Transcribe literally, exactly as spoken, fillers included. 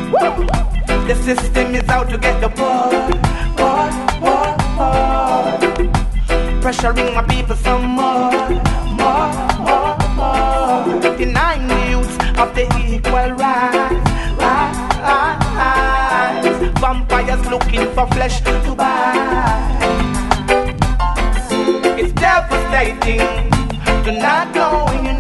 Woo! The system is out to get the poor, poor, poor, poor. Pressuring my people some more, more, more, more. Denying the youth of the equal rights, rights, rights. Vampires looking for flesh to buy. It's devastating to not knowing you